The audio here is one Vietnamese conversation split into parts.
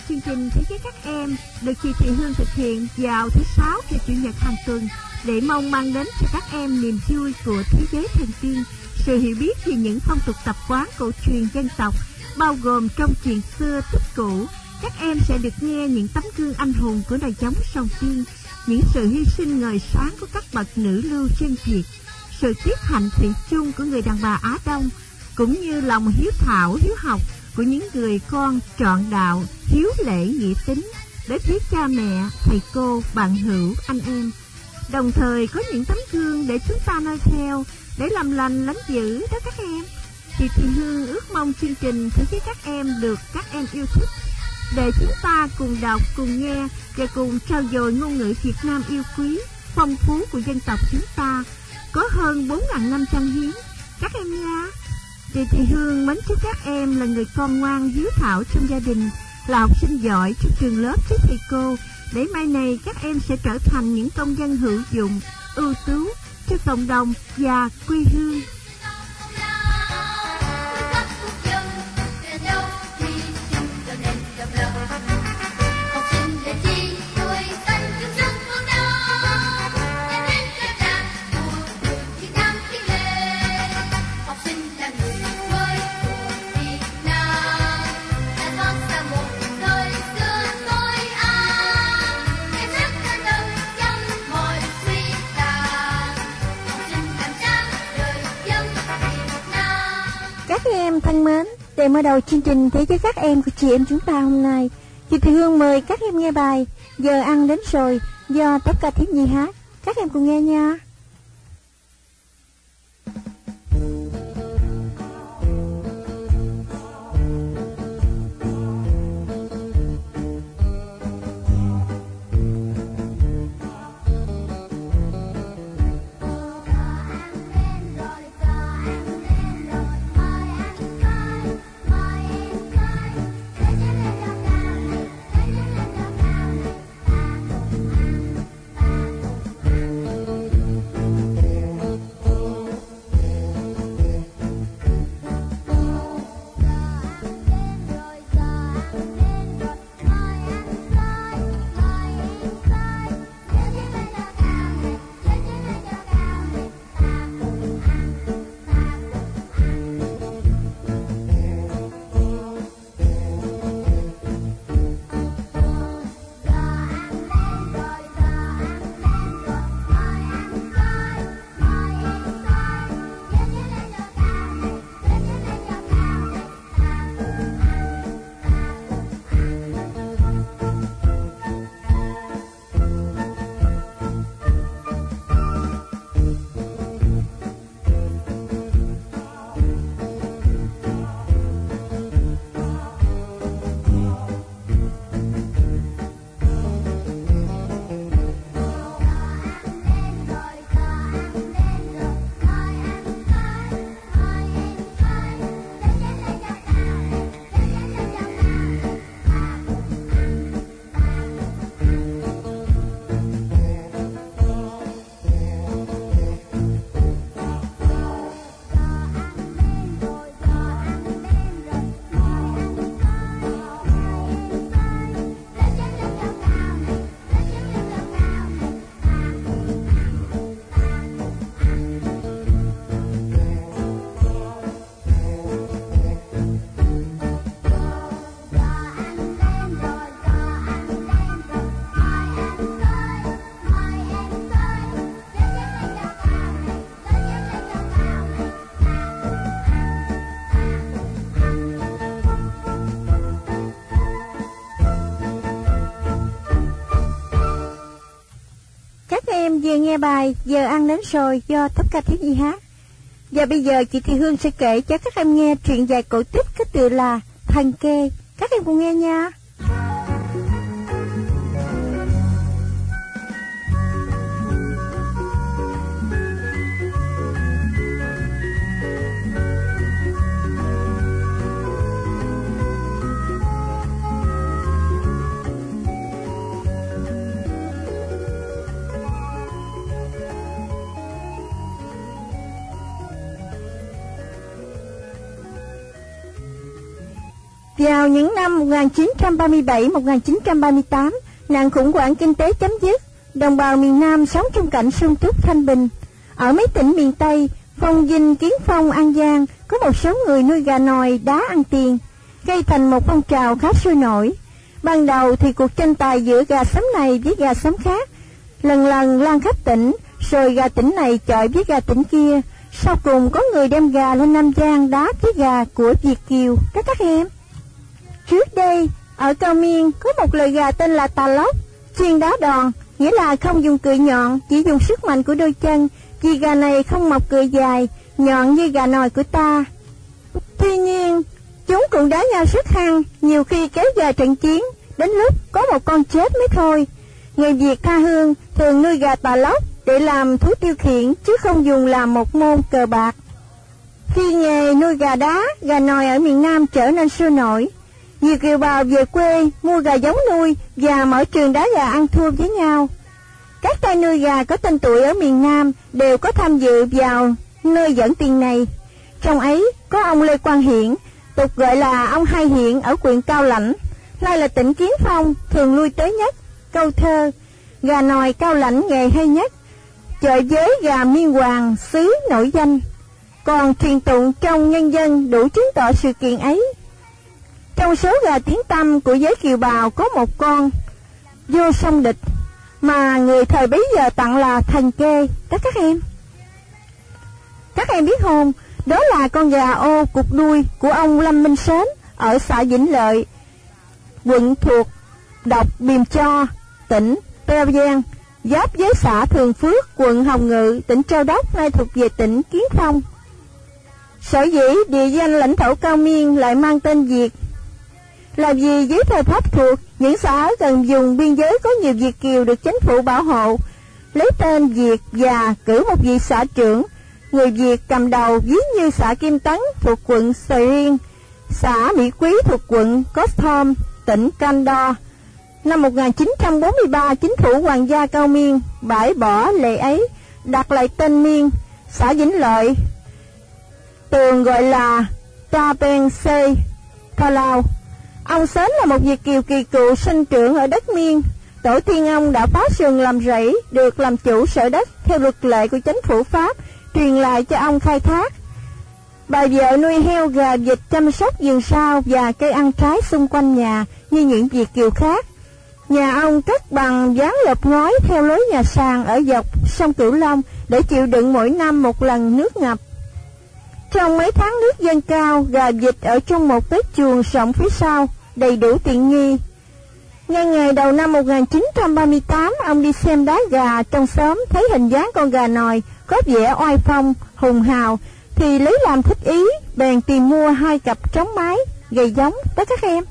chương trình Thế giới các em được chị Thị Hương thực hiện vào thứ Sáu và Chủ nhật hàng tuần để mong mang đến cho các em niềm vui của thế giới thần tiên, sự hiểu biết về những phong tục tập quán cổ truyền dân tộc, bao gồm trong chuyện xưa tích cũ. Các em sẽ được nghe những tấm gương anh hùng của nòi giống sông Tiên, những sự hy sinh ngời sáng của các bậc nữ lưu chân Việt, sự tiết hạnh thủy chung của người đàn bà Á Đông, cũng như lòng hiếu thảo, hiếu học của những người con trọn đạo, hiếu lễ nghĩa tính đối với cha mẹ, thầy cô, bạn hữu, anh em. Đồng thời có những tấm gương để chúng ta noi theo, để làm lành lánh dữ đó các em. Thì Thị Hương ước mong chương trình Thế giới các em được các em yêu thích, để chúng ta cùng đọc, cùng nghe và cùng trao dồi ngôn ngữ Việt Nam yêu quý, phong phú của dân tộc chúng ta, có hơn 4.500 hiến. Các em nha. Thị Hương mến chúc các em là người con ngoan hiếu thảo trong gia đình, là học sinh giỏi trong trường lớp với thầy cô, để mai này các em sẽ trở thành những công dân hữu dụng, ưu tú cho cộng đồng và quê hương. Thân mến, để mở đầu chương trình Thế giới các em của chị em chúng ta hôm nay, chị Thị Hương mời các em nghe bài Giờ ăn đến rồi do Tốp Ca Thiếu Nhi hát. Các em cùng nghe nha. Vừa nghe bài Giờ ăn đến rồi do Tốp Ca Thiếu Nhi hát. Và bây giờ chị Thị Hương sẽ kể cho các em nghe truyện dài cổ tích có tựa là Thần Kê. Các em cùng nghe nha. Vào những năm 1937-1938, nạn khủng hoảng kinh tế chấm dứt, đồng bào miền Nam sống trong cảnh sung túc thanh bình. Ở mấy tỉnh miền Tây, Phong Vinh, Kiến Phong, An Giang, có một số người nuôi gà nòi đá ăn tiền, gây thành một phong trào khá sôi nổi. Ban đầu thì cuộc tranh tài giữa gà xóm này với gà xóm khác lần lần lan khắp tỉnh, rồi gà tỉnh này chọi với gà tỉnh kia. Sau cùng có người đem gà lên Nam Giang đá với gà của Việt kiều đó các em. Trước đây, ở Cao Miên có một loài gà tên là tà lóc, chuyên đá đòn, nghĩa là không dùng cựa nhọn, chỉ dùng sức mạnh của đôi chân, vì gà này không mọc cựa dài, nhọn như gà nòi của ta. Tuy nhiên, chúng cũng đá nhau rất hăng, nhiều khi kéo dài trận chiến, đến lúc có một con chết mới thôi. Người Việt tha hương thường nuôi gà tà lóc để làm thú tiêu khiển, chứ không dùng làm một môn cờ bạc. Khi nghề nuôi gà đá, gà nòi ở miền Nam trở nên sôi nổi, nhiều kiều bào về quê mua gà giống nuôi và mở trường đá gà ăn thua với nhau. Các tay nuôi gà có tên tuổi ở miền Nam đều có tham dự vào nơi dẫn tiền này. Trong ấy có ông Lê Quang Hiển, tục gọi là ông Hai Hiển, ở huyện Cao Lãnh, nay là tỉnh Kiến Phong, thường lui tới nhất. Câu thơ gà nòi Cao Lãnh nghề hay nhất, chợ với gà Miên Hoàng xứ nổi danh, còn truyền tụng trong nhân dân đủ chứng tỏ sự kiện ấy. Trong số gà tiếng tăm của giới kiều bào có một con Vô Song Địch mà người thời bấy giờ tặng là Thần Kê đó các em. Các em biết không, đó là con gà ô cục đuôi của ông Lâm Minh Sến ở xã Vĩnh Lợi, quận thuộc Độc Biềm Cho, tỉnh Tây Giang, giáp với xã Thường Phước, quận Hồng Ngự, tỉnh Châu Đốc, nay thuộc về tỉnh Kiến Phong. Sở dĩ địa danh lãnh thổ Cao Miên lại mang tên Việt là vì dưới thời Pháp thuộc, những xã ở gần vùng biên giới có nhiều Việt kiều được chính phủ bảo hộ, lấy tên Việt và cử một vị xã trưởng, người Việt cầm đầu, ví như xã Kim Tấn thuộc quận Sài Riêng, xã Mỹ Quý thuộc quận Costhom, tỉnh Canh Đo. Năm 1943, chính phủ Hoàng gia Cao Miên bãi bỏ lệ ấy, đặt lại tên Miên. Xã Vĩnh Lợi thường gọi là Ta Ben Se Tha Lao. Ông Sến là một Việt kiều kỳ cựu sinh trưởng ở đất Miên. Tổ tiên ông đã phá sườn làm rẫy, được làm chủ sở đất theo luật lệ của chính phủ Pháp, truyền lại cho ông khai thác. Bà vợ nuôi heo, gà, vịt, chăm sóc vườn sao và cây ăn trái xung quanh nhà như những Việt kiều khác. Nhà ông cất bằng ván lợp ngói theo lối nhà sàn ở dọc sông Cửu Long để chịu đựng mỗi năm một lần nước ngập. Trong mấy tháng nước dâng cao, gà vịt ở trong một cái chuồng rộng phía sau, đầy đủ tiện nghi. Nhân ngày đầu năm 1938, ông đi xem đá gà trong xóm, thấy hình dáng con gà nòi có vẻ oai phong, hùng hào, thì lấy làm thích ý, bèn tìm mua 2 cặp trống mái, gầy giống đó các em.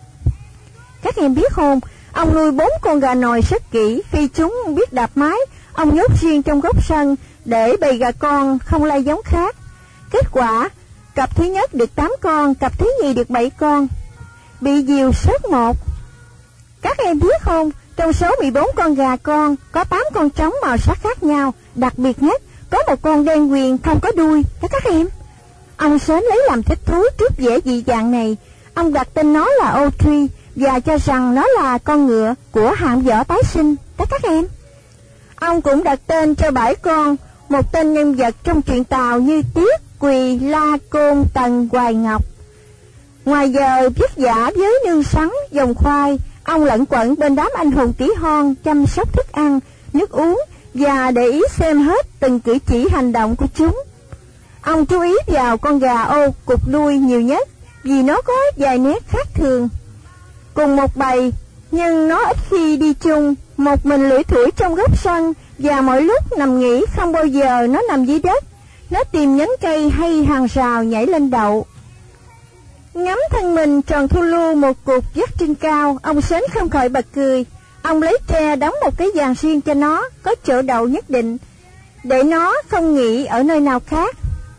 Các em biết không, ông nuôi 4 con gà nòi rất kỹ, khi chúng biết đạp mái, ông nhốt riêng trong góc sân để bầy gà con không lai giống khác. Kết quả, cặp thứ nhất được 8 con, cặp thứ nhì được 7 con, bị diều sớt 1. Các em biết không, trong số 14 con gà con, có 8 con trống màu sắc khác nhau, đặc biệt nhất, có một con đen quyền không có đuôi đó các em. Ông Sến lấy làm thích thú trước vẻ dị dạng này, ông đặt tên nó là Audrey và cho rằng nó là con ngựa của hạng võ tái sinh đó các em. Ông cũng đặt tên cho 7 con một tên nhân vật trong truyện Tàu như Tiết, Quỳ, La, Côn, Tần, Hoài, Ngọc. Ngoài giờ vất vả với nương sắn, dòng khoai, ông lẩn quẩn bên đám anh hùng tí hon, chăm sóc thức ăn, nước uống và để ý xem hết từng cử chỉ hành động của chúng. Ông chú ý vào con gà ô cục đuôi nhiều nhất vì nó có vài nét khác thường. Cùng một bầy, nhưng nó ít khi đi chung, một mình lủi thủi trong góc sân và mỗi lúc nằm nghỉ không bao giờ nó nằm dưới đất. Nó tìm nhánh cây hay hàng rào nhảy lên đậu. Ngắm thân mình tròn thu lu một cục vắt trên cao, ông Sến không khỏi bật cười. Ông lấy tre đóng một cái giàn riêng cho nó, có chỗ đậu nhất định, để nó không nghỉ ở nơi nào khác.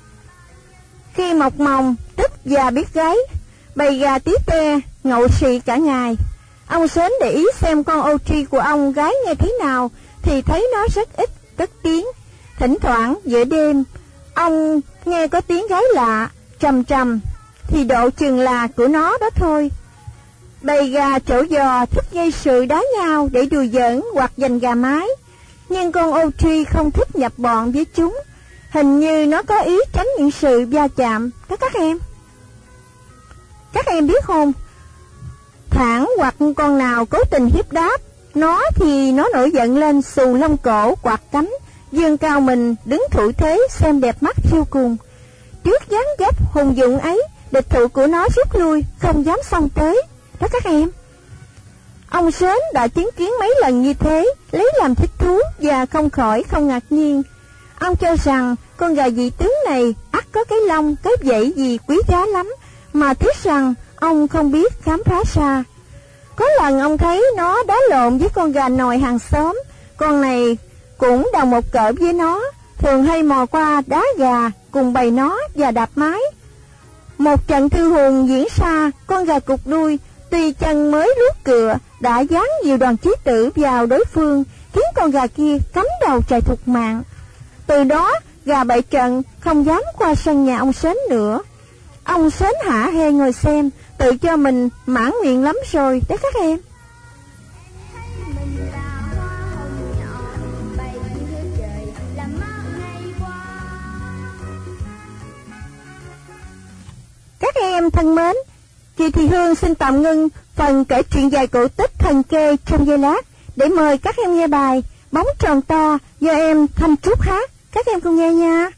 Khi mọc mồng, tức và biết gáy, bầy gà tí te, ngậu xì cả ngày. Ông Sến để ý xem con Audrey của ông gái nghe thế nào, thì thấy nó rất ít cất tiếng. Thỉnh thoảng giữa đêm, ông nghe có tiếng gái lạ, trầm trầm, thì độ chừng là của nó đó thôi. Bầy gà trổ giò thích gây sự đá nhau để đùa giỡn hoặc giành gà mái, nhưng con Audrey không thích nhập bọn với chúng. Hình như nó có ý tránh những sự va chạm đó các em. Các em biết không, thẳng hoặc con nào cố tình hiếp đáp nó thì nó nổi giận lên, xù lông cổ, quạt cánh, dương cao mình đứng thủ thế xem đẹp mắt vô cùng. Trước dáng dấp hùng dũng ấy, địch thủ của nó rút lui, không dám xông tới đó các em. Ông Sến đã chứng kiến mấy lần như thế, lấy làm thích thú và không khỏi không ngạc nhiên. Ông cho rằng con gà dị tướng này ắt có cái lông, cái vảy gì quý giá lắm, mà tiếc rằng ông không biết khám phá ra. Có lần ông thấy nó đá lộn với con gà nòi hàng xóm, con này cũng đồng một cỡ với nó, thường hay mò qua đá gà cùng bầy nó và đạp mái. Một trận thư hùng diễn ra, con gà cụt đuôi, tuy chân mới luốt cựa, đã giáng nhiều đòn chí tử vào đối phương, khiến con gà kia cắm đầu chạy thục mạng. Từ đó, gà bại trận, không dám qua sân nhà ông Sến nữa. Ông Sến hả hê ngồi xem, tự cho mình mãn nguyện lắm rồi đấy các em. Các em thân mến, chị Thị Hương xin tạm ngưng phần kể chuyện dài cổ tích thần kê trong giây lát để mời các em nghe bài Bóng Tròn To do em Thanh Trúc hát. Các em cùng nghe nha.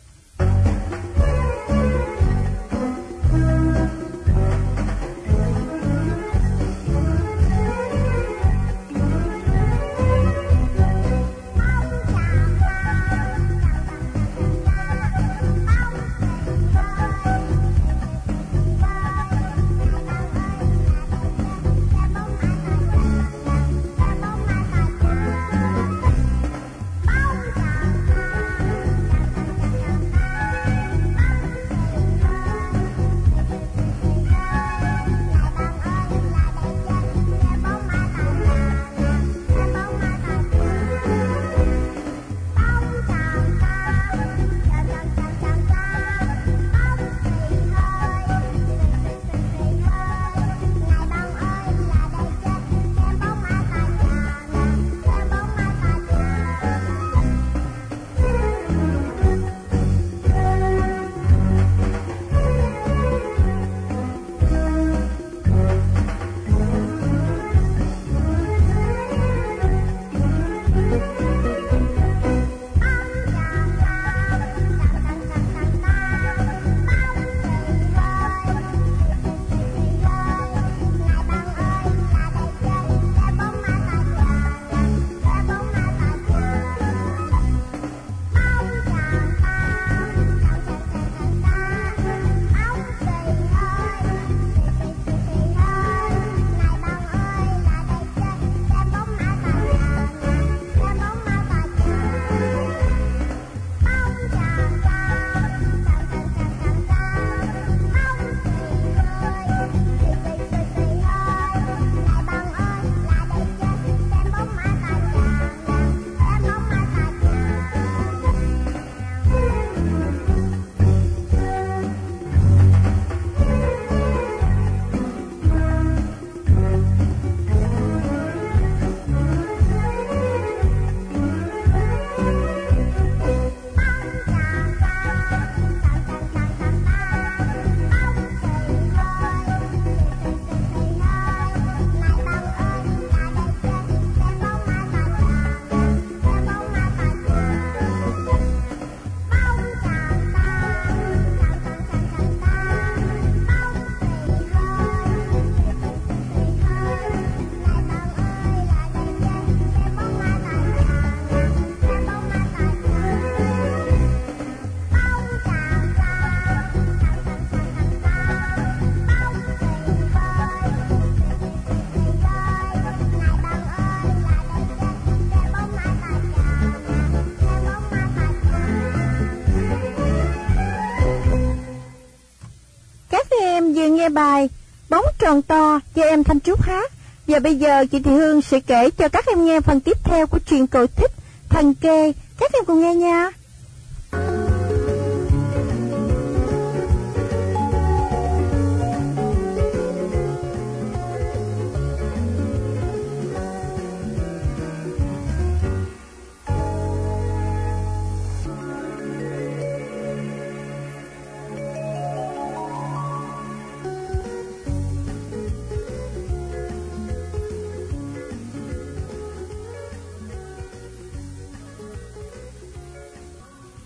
Nghe bài Bóng Tròn To do em Thanh Trúc hát. Và bây giờ chị Thị Hương sẽ kể cho các em nghe phần tiếp theo của truyện cổ tích Thần Kê. Các em cùng nghe nha.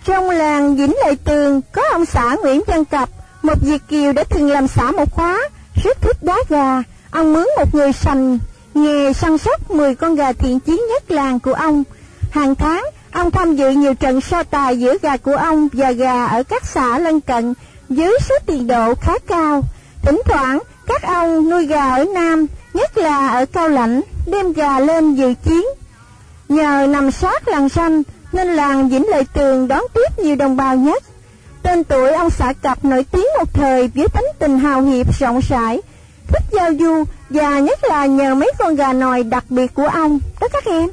Trong làng Vĩnh Lợi Tường có ông xã Nguyễn Văn Cập, một Việt kiều đã từng làm xã một khóa, rất thích đá gà. Ông mướn một người sành nghề săn sóc 10 con gà thiện chí nhất làng của ông. Hàng tháng, ông tham dự nhiều trận so tài giữa gà của ông và gà ở các xã lân cận với số tiền độ khá cao. Thỉnh thoảng, các ông nuôi gà ở Nam, nhất là ở Cao Lãnh, đem gà lên dự chiến. Nhờ nằm sát làng ranh nên làng Vĩnh Lợi Tường đón tiếp nhiều đồng bào nhất. Tên tuổi ông xã Cập nổi tiếng một thời với tánh tình hào hiệp rộng rãi, thích giao du, và nhất là nhờ mấy con gà nòi đặc biệt của ông đó các em.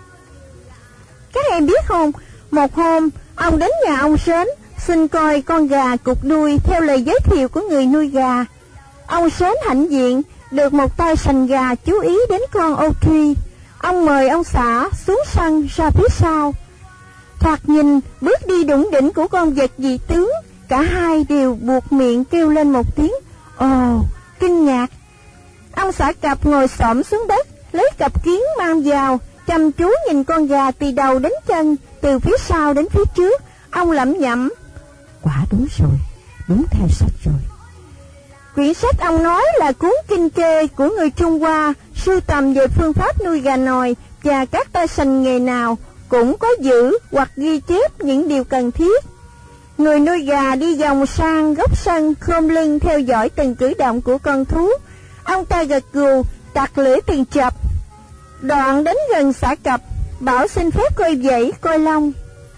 Các em biết không, một hôm ông đến nhà ông Sến xin coi con gà cụt đuôi theo lời giới thiệu của người nuôi gà. Ông Sến hãnh diện được một tay sành gà chú ý đến con ô truy. Ông mời ông xã xuống sân ra phía sau. Thoạt nhìn bước đi đủng đỉnh của con vật dị tướng, cả hai đều buột miệng kêu lên một tiếng ồ kinh ngạc. Ông xã Cập ngồi xổm xuống đất, lấy cặp kiến mang vào, chăm chú nhìn con gà từ đầu đến chân, từ phía sau đến phía trước. Ông lẩm nhẩm: quả đúng rồi, đúng theo sách rồi. Quyển sách ông nói là cuốn kinh kê của người Trung Hoa, sưu tầm về phương pháp nuôi gà nòi, và các tay sành nghề nào cũng có giữ hoặc ghi chép những điều cần thiết. Người nuôi gà đi vòng sang góc sân, khom lưng theo dõi từng cử động của con thú. Ông ta gật gù, tặc lưỡi từng chập. Đoạn đến gần xã Cập, bảo xin phép coi vẫy, coi lông.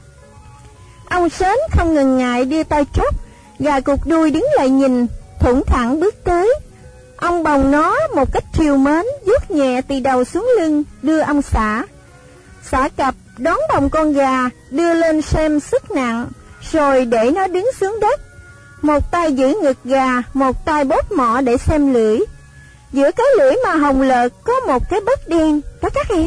Ông Sến không ngần ngại đưa tay tróc. Gà cụt đuôi đứng lại nhìn, thủng thẳng bước tới. Ông bồng nó một cách trìu mến, vuốt nhẹ từ đầu xuống lưng, đưa ông xã. Xã Cập đón bồng con gà, đưa lên xem sức nặng, rồi để nó đứng xuống đất. Một tay giữ ngực gà, một tay bóp mỏ để xem lưỡi. Giữa cái lưỡi mà hồng lợt có một cái bớt đen đó các em.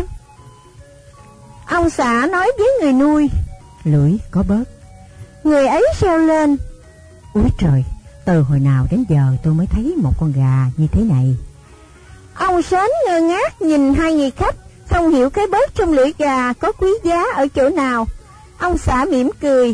Ông xã nói với người nuôi: lưỡi có bớt. Người ấy reo lên: úi trời, từ hồi nào đến giờ tôi mới thấy một con gà như thế này. Ông Sến ngơ ngác nhìn hai người khách, không hiểu cái bớt trong lưỡi gà có quý giá ở chỗ nào. Ông xã mỉm cười: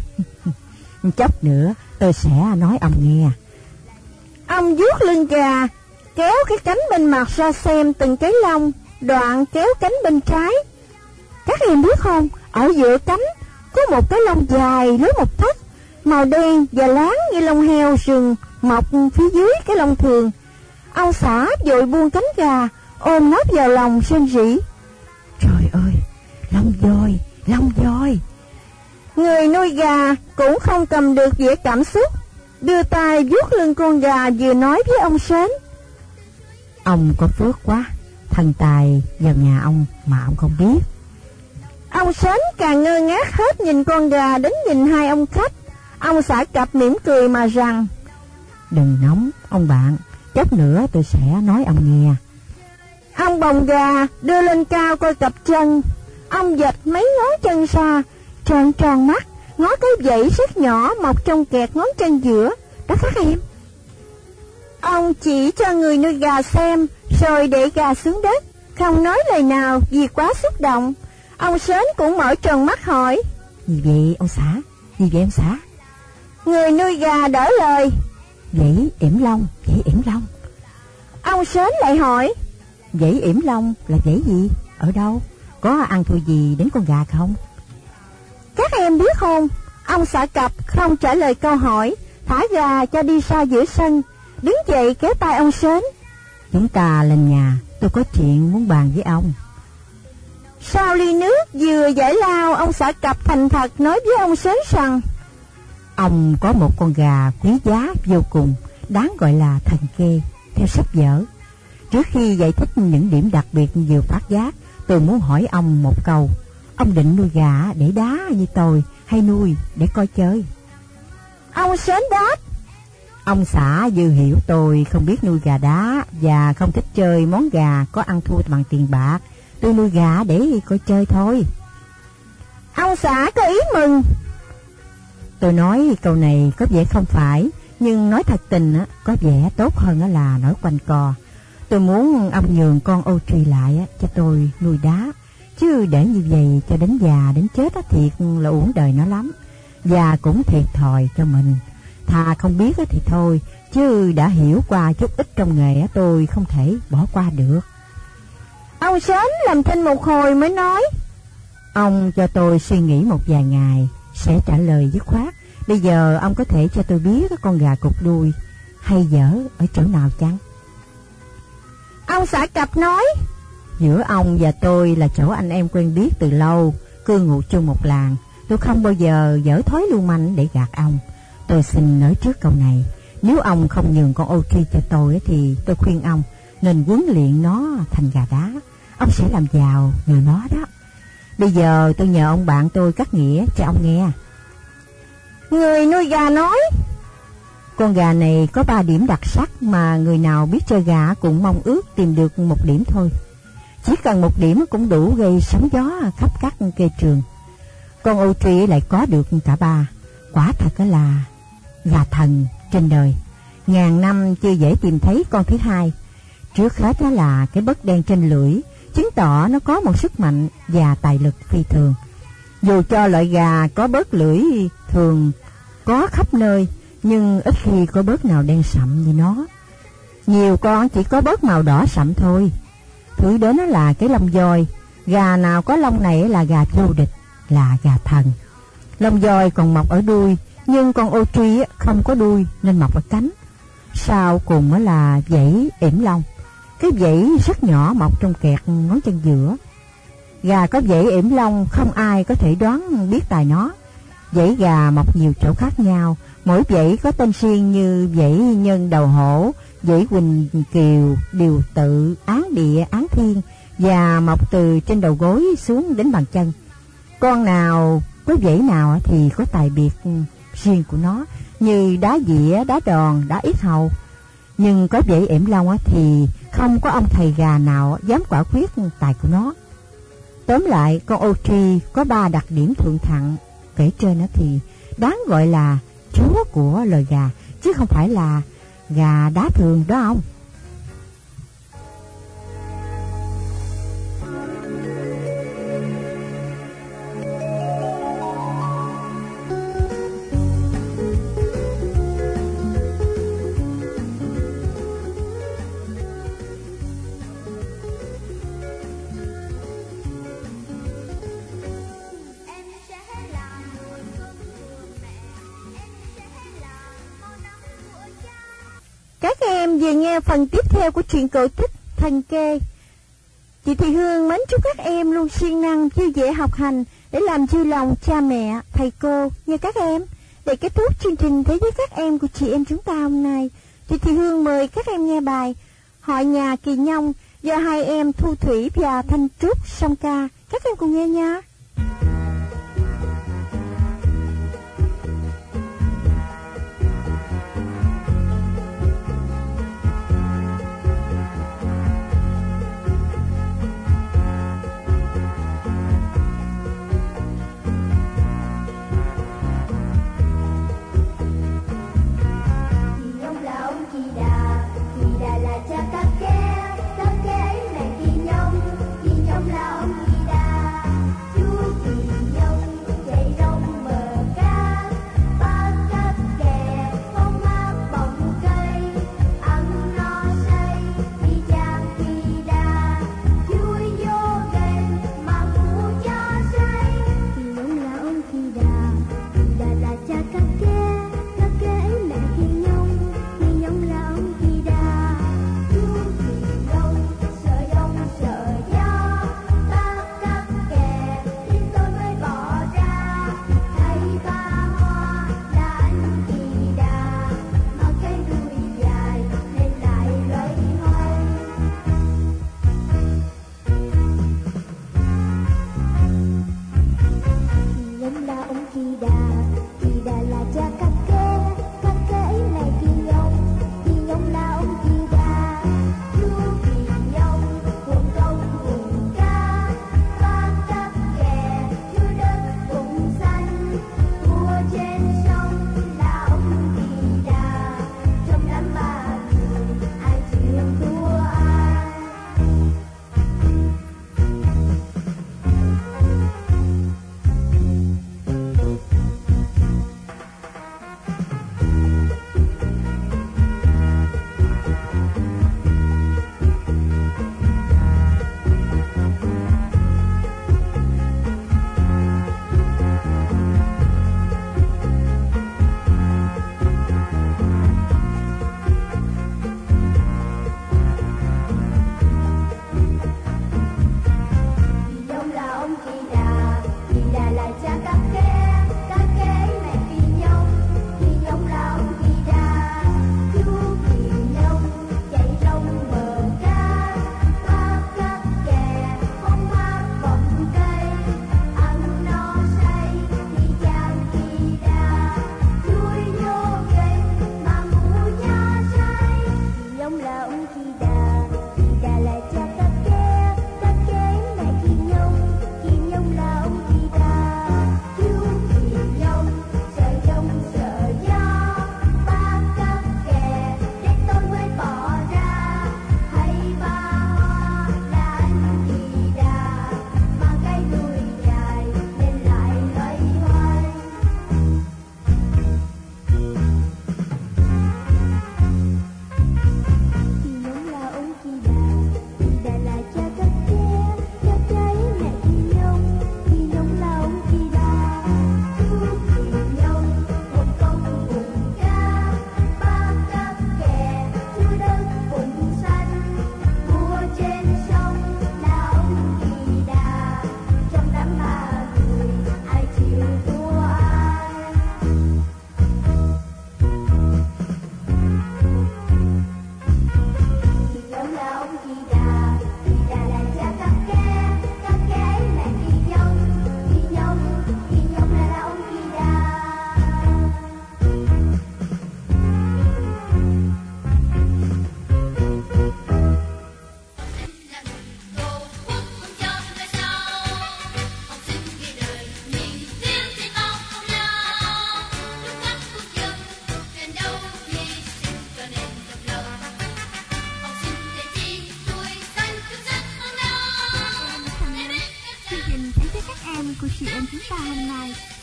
chốc nữa tôi sẽ nói ông nghe. Ông vuốt lưng gà, kéo cái cánh bên mặt ra xem từng cái lông, đoạn kéo cánh bên trái. Các em biết không, ở giữa cánh có một cái lông dài lớn một tấc, màu đen và láng như lông heo rừng mọc phía dưới cái lông thường. Ông xã vội buông cánh gà, ôm nó vào lòng rên rỉ: trời ơi, lông voi, lông voi. Người nuôi gà cũng không cầm được vẻ cảm xúc, đưa tay vuốt lưng con gà, vừa nói với ông Sến: ông có phước quá, thần tài vào nhà ông mà ông không biết. Ông Sến càng ngơ ngác hết nhìn con gà đến nhìn hai ông khách. Ông xã Cập mỉm cười mà rằng: đừng nóng ông bạn, chốc nữa tôi sẽ nói ông nghe. Ông bồng gà đưa lên cao coi cặp chân. Ông vạch mấy ngón chân ra, tròn tròn mắt, ngó cái vảy rất nhỏ mọc trong kẹt ngón chân giữa đó các em. Ông chỉ cho người nuôi gà xem, rồi để gà xuống đất, không nói lời nào vì quá xúc động. Ông Sến cũng mở tròn mắt hỏi: gì vậy ông xã, gì vậy ông xã? Người nuôi gà đỡ lời: vảy yểm lông, vảy yểm lông. Ông Sến lại hỏi: vảy yểm lông là vảy gì, ở đâu, có ăn thua gì đến con gà không? Các em biết không, ông xã Cập không trả lời câu hỏi, thả gà cho đi ra giữa sân, đứng dậy kéo tay ông Sến: chúng ta lên nhà, tôi có chuyện muốn bàn với ông. Sau ly nước vừa giải lao, ông xã Cập thành thật nói với ông Sến rằng: ông có một con gà quý giá vô cùng, đáng gọi là thần kê theo sách vở. Trước khi giải thích những điểm đặc biệt vừa phát giác, tôi muốn hỏi ông một câu: ông định nuôi gà để đá như tôi, hay nuôi để coi chơi? Ông Sến đáp: ông xã vừa hiểu tôi không biết nuôi gà đá và không thích chơi món gà có ăn thua bằng tiền bạc. Tôi nuôi gà để coi chơi thôi. Ông xã có ý mừng. Tôi nói câu này có vẻ không phải, nhưng nói thật tình có vẻ tốt hơn là nói quanh co. Tôi muốn ông nhường con ô truy lại cho tôi nuôi đá, chứ để như vậy cho đến già đến chết thiệt là uổng đời nó lắm. và cũng thiệt thòi cho mình. Thà không biết thì thôi, chứ đã hiểu qua chút ít trong nghề tôi không thể bỏ qua được. Ông sến làm thinh một hồi mới nói: Ông cho tôi suy nghĩ một vài ngày sẽ trả lời dứt khoát. Bây giờ ông có thể cho tôi biết con gà cụt đuôi hay dở ở chỗ nào chăng? Ông xã cặp nói: Giữa ông và tôi là chỗ anh em quen biết từ lâu, cư ngụ chung một làng. Tôi không bao giờ dở thói lưu manh để gạt ông. Tôi xin nói trước câu này, nếu ông không nhường con Audrey cho tôi thì tôi khuyên ông nên huấn luyện nó thành gà đá. Ông sẽ làm giàu nhờ nó đó. Bây giờ tôi nhờ ông bạn tôi cắt nghĩa cho ông nghe. Người nuôi gà nói: Con gà này có 3 điểm đặc sắc mà người nào biết chơi gà cũng mong ước tìm được một điểm thôi. Chỉ cần một điểm cũng đủ gây sóng gió khắp các cây trường. Con Audrey lại có được cả 3. Quả thật là gà thần trên đời. Ngàn năm chưa dễ tìm thấy con thứ hai. Trước hết đó là cái bớt đen trên lưỡi, chứng tỏ nó có một sức mạnh và tài lực phi thường. Dù cho loại gà có bớt lưỡi thường có khắp nơi, nhưng ít khi có bớt nào đen sậm như nó. Nhiều con chỉ có bớt màu đỏ sậm thôi. Thứ đến đó là cái lông voi. Gà nào có lông này là gà vô địch, là gà thần. Lông voi còn mọc ở đuôi, nhưng con Audrey không có đuôi nên mọc ở cánh. Sau cùng là vảy yểm lông. Cái vảy rất nhỏ mọc trong kẹt ngón chân giữa. Gà có vảy yểm lông không ai có thể đoán biết tài nó. Vảy gà mọc nhiều chỗ khác nhau, mỗi vảy có tên riêng như vảy nhân đầu hổ, vảy Quỳnh Kiều, Điều Tự, Án Địa, Án Thiên, và mọc từ trên đầu gối xuống đến bàn chân. Con nào có vảy nào thì có tài biệt riêng của nó, như đá dĩa, đá đòn, đá yết hầu. Nhưng có vảy yểm lông thì không có ông thầy gà nào dám quả quyết tài của nó. Tóm lại, con Audrey có 3 đặc điểm thượng thặng kể trên thì đáng gọi là chúa của loài gà, chứ không phải là gà đá thường đó ông. Các em vừa nghe phần tiếp theo của truyện cổ tích Thần Kê. Chị Thị Hương mến chúc các em luôn siêng năng vui vẻ học hành để làm vui lòng cha mẹ, thầy cô nha các em. Để kết thúc chương trình Thế giới các em của chị em chúng ta hôm nay, chị Thị Hương mời các em nghe bài Họ Nhà Kỳ Nhông do hai em Thu Thủy và Thanh Trúc song ca. Các em cùng nghe nha. Kỳ Nhông là ông Kỳ Đà, chú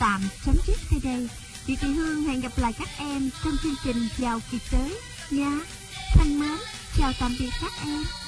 tạm chấm dứt tại đây. Chị Hương hẹn gặp lại các em trong chương trình vào kỳ tới nha. Thân mến, chào tạm biệt các em.